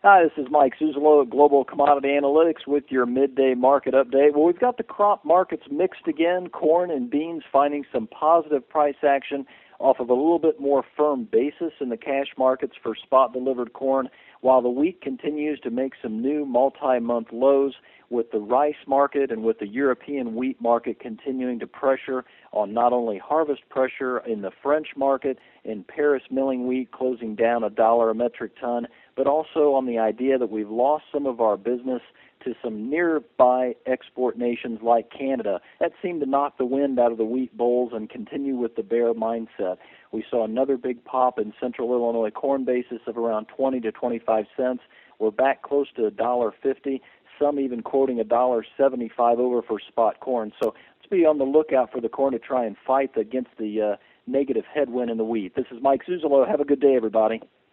Hi, this is Mike Suzalo at Global Commodity Analytics with your midday market update. Well, we've got the crop markets mixed again. Corn and beans finding some positive price action off of a little bit more firm basis in the cash markets for spot delivered corn, while the wheat continues to make some new multi-month lows, with the rice market and with the European wheat market continuing to pressure on not only harvest pressure in the French market, in Paris milling wheat closing down $1 a metric ton, but also on the idea that we've lost some of our business to some nearby export nations like Canada. That seemed to knock the wind out of the wheat bowls and continue with the bear mindset. We saw another big pop in central Illinois corn basis of around 20 to 25 cents. We're back close to $1.50, some even quoting $1.75 over for spot corn. So let's be on the lookout for the corn to try and fight against the negative headwind in the wheat. This is Mike Suzalo. Have a good day, everybody.